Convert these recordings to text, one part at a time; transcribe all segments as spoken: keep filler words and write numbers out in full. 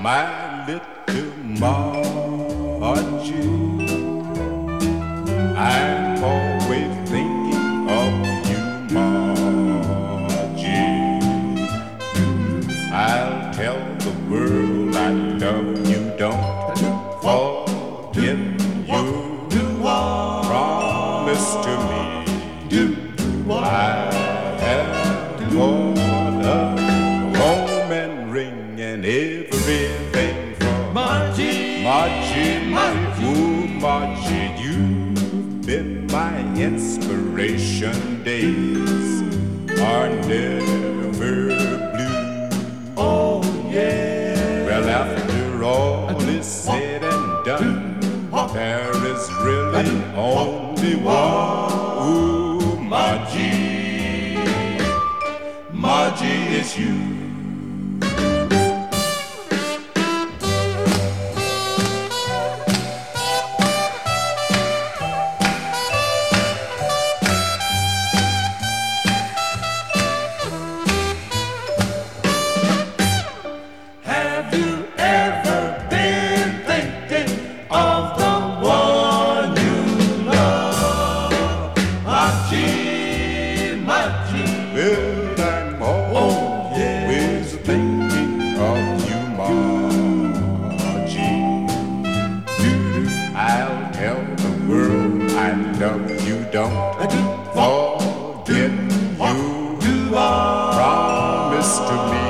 my little Margie. I'm always thinking of you, Margie. I'll tell the world I love you, don't forget you. Promise to me I have bought a home and ring and everything for Margie, Margie, Margie, ooh, Margie, you've been my inspiration. Days are never blue. oh yeah. Well, after all is said and done, there is really only one. Ooh, Margie, Margie is you. Have you ever been thinking of the one you love? Margie, Margie. Well, I'm always thinking of you, Margie. I'll tell the world I love you, don't forget you. Promise to me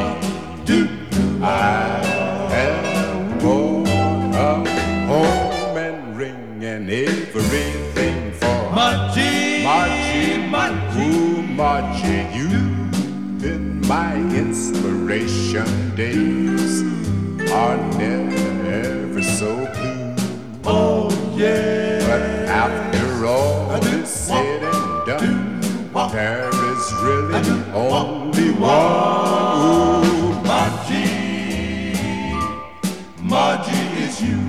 I have bought a home and ring and everything for Margie, Margie, Margie. ooh, Margie, you've been my inspiration. Days are never so blue. Oh yeah. But after all is said and done, there is really only one. Ooh, Margie, Margie is you.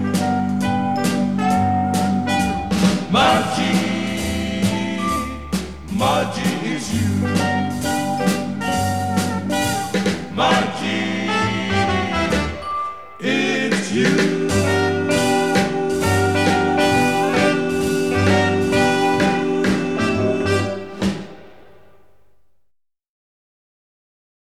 Margie, Margie is you.